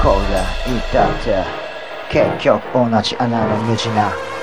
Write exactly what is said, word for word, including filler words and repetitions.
こうだ言ったって結局同じ穴の無地な